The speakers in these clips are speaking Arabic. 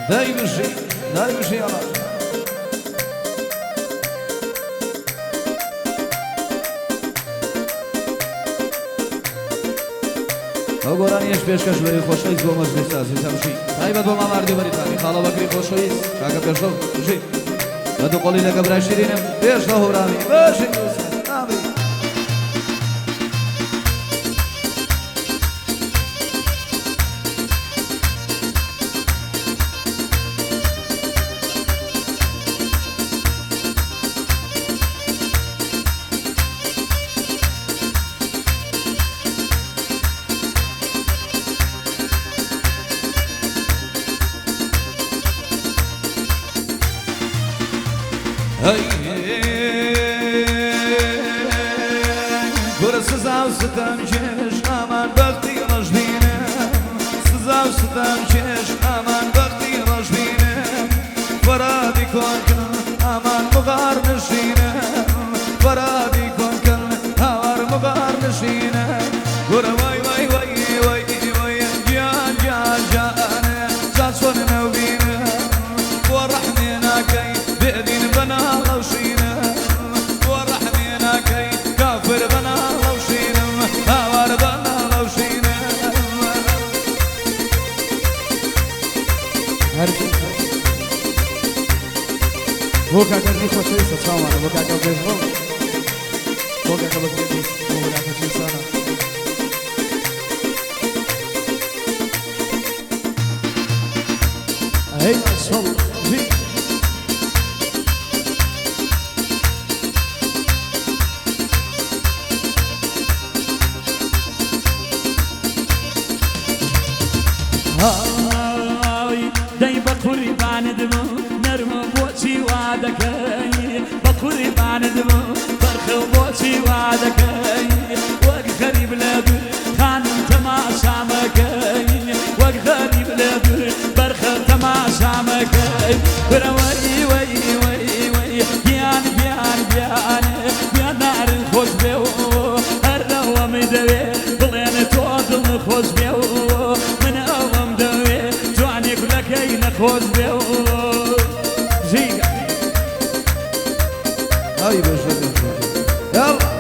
دای بشی آلا او گرانیش پیشکش بری خوشاییز با مجلس عزیزم شی تایبت با ما مردی بری تانی خالا بکری خوشاییز کاکا پیشتو شی و تو قلی لگه برای شیرینم پیشتو هورامی باشی دوست آمی گره سزاو ستم چش امان وقتی روش بینم سزاو ستم چش امان وقتی روش بینم فرادی کن کن امان مغار نشینم فرادی کن کن هوار مغار نشینم گره وای وای وای وای وای جان جان جان جان سون نوبینم ورحني ناكي بأدين بنا لوشينا ورحني ناكي كافر بنا لوشينا هوار بنا لوشينا بوكا كردي خوشي سچاوانا بوكا كردي بوكا كردي بوكا كردي سانا هي صل زي هاي داي بقربان دمو نرم بوشي وعدكاي بقربان دمو برخ بوشي وعدكاي وق غريب لابر خانم تماشا مكاي وق غريب لابر برخ تماشا مكاي بروي وي وي وي بيان بيان بيان بيان نار خوش بيو هروا مدوي بلين تودل خوش بيو من اوام دوي جواني كلكي نخوش بيو زيغا هاي بشي يلا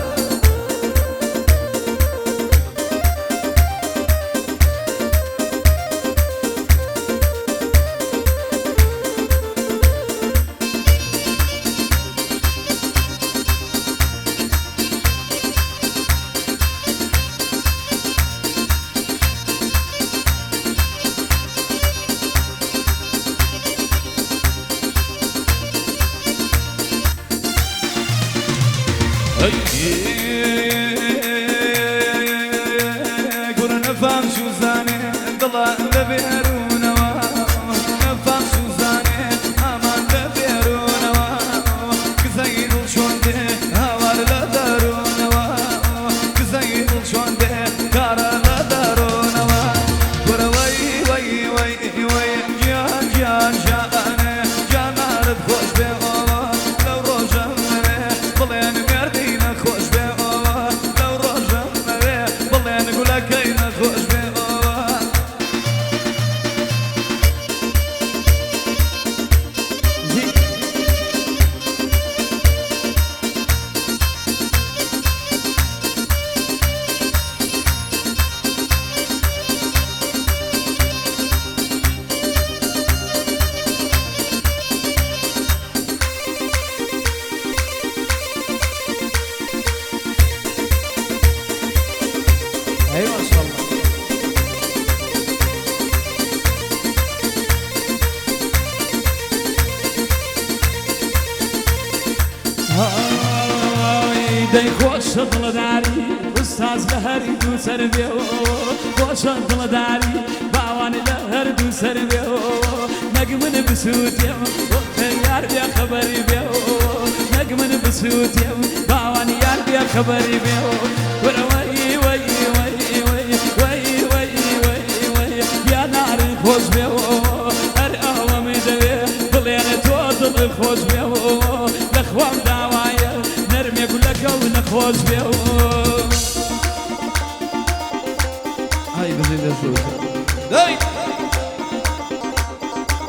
قول نفهم شو زاني ضلا لبيرون نفهم شو زاني امان لبيرون كزيد شون ده هوار لدارون كزيد شون ده كار لدارون قول وي وي وي وي جان جان جان جان عرض خوش به لو روجم بلين مردينا خوش به لو روجم بلين قولكينا خوش به اي ما شاء الله هاي داي خوش دل داري استاذ لهري دو سر بيو خوش دل داري باوان لهر دو سر بيو نجمن بسوتيم يار بيا خبري بيو نجمن بسوتيم باوان يار بيا خبري بيو وي وي وي وي وي وي وي وي يا نار خوش بيو هر اوام دوي بلين تودل خوش بيو لخوام داوايا نرمي كلك ونخوش بيو هاي بزيد شو داي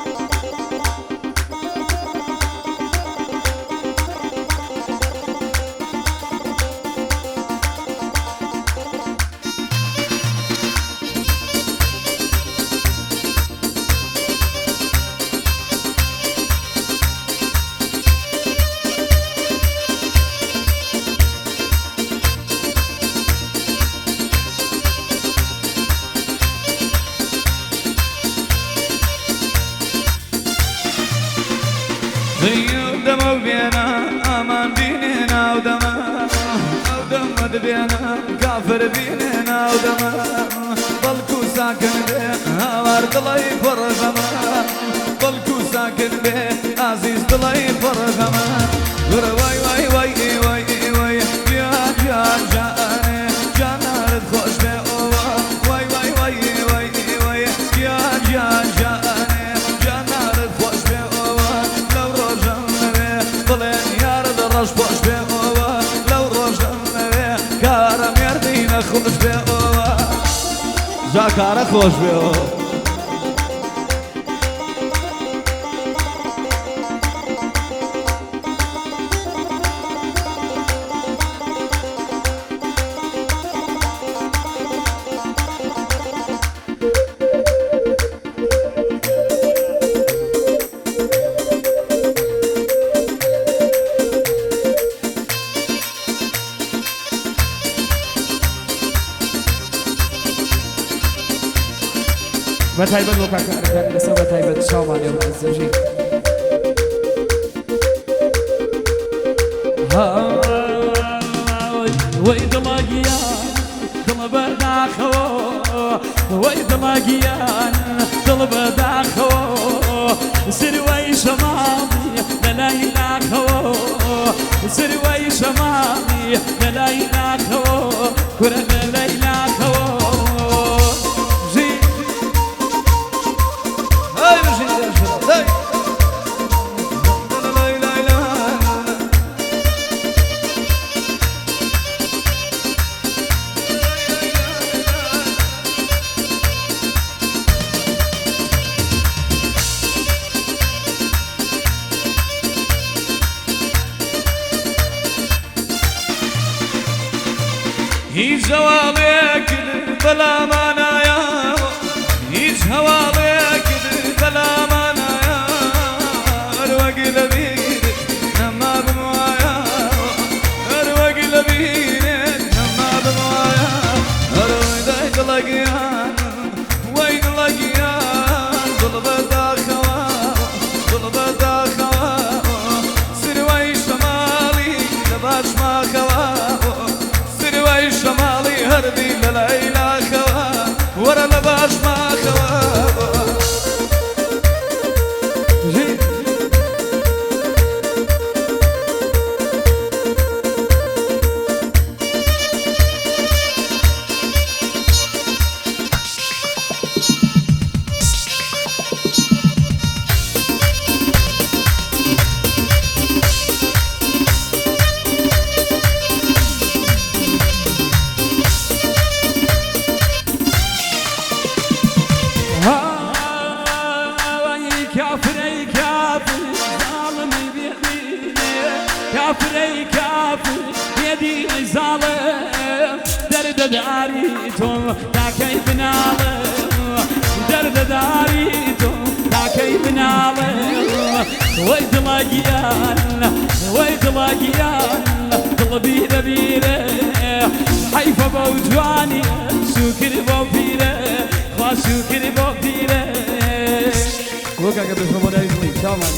بينا امان بيننا ودما ودما دبينا كافر بيننا ودما بلكو ساكن به هوار دلي فرغما بلكو ساكن به عزيز دلي فرغما واي واي واي واي واي يا جان جاني جانار خوش به واي واي واي واي واي يا جان جاني جانار خوش به لو روجن بلين يار درش خوش به لو روجن كارم يردينا خوش به جا کارا خوش بیو بتایبت لو کاکر لسه بتایبت شامانی و زوجی وای دڵگیان دڵ بەداخەوە وای دڵگیان دڵ بەداخەوە سروای شەماڵی لەلای ناخەوە سروای شەماڵی لەلای ناخەوە کورە لەلای ناخەوە هیچ هەواڵێک بەلامانایە هیچ هەواڵێک بەلامانایە هەروەگی لەبیرت نەما بمایە هەروەگی لەبیرت نەما بمایە هەروەی دای دڵگیان وای دڵگیان دڵ بەداخەوە دڵ بەداخەوە سروای شەماڵی لە باشماخەوە سروای شەماڵی هەردی لەلای لاخەوە وەرە لە باشماخەوە كافري كافر يدي ظالم درد داريتم دا كيف نالم درد داريتم دا كيف نالم ويد لاقيان ويد لاقيان قلبي ذبيره حيفا بوجواني شكر بوفيره خاص شكر بوفيره وكا قبل خبر ايزلي تمام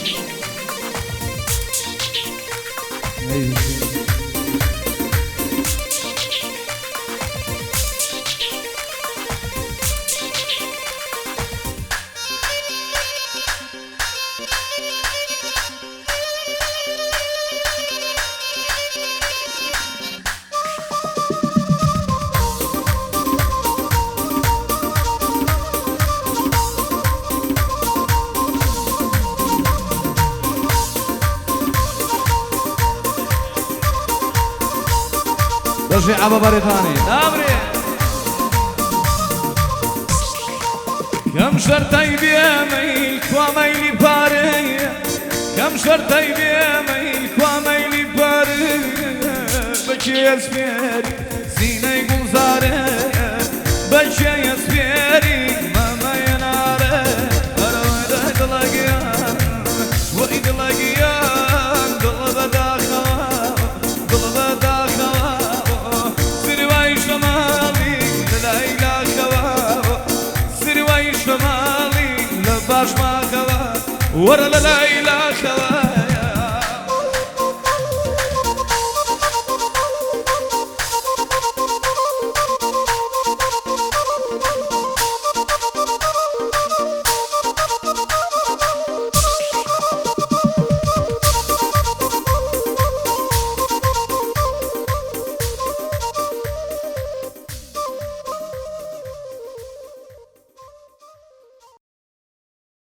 رجع أبا بريطاني نابري كم شرطي بيميل كواميلي باري كم شرطي بيميل كواميلي باري بچي اسميري زيني قلزاري بچي اسميري ماما يناري أروي داي دلقيان وإيد لقيان دل بداخوا دل بداخوا سروي شمالي لليلى خوا سروي شمالي لباش ما خوا ورا لليلى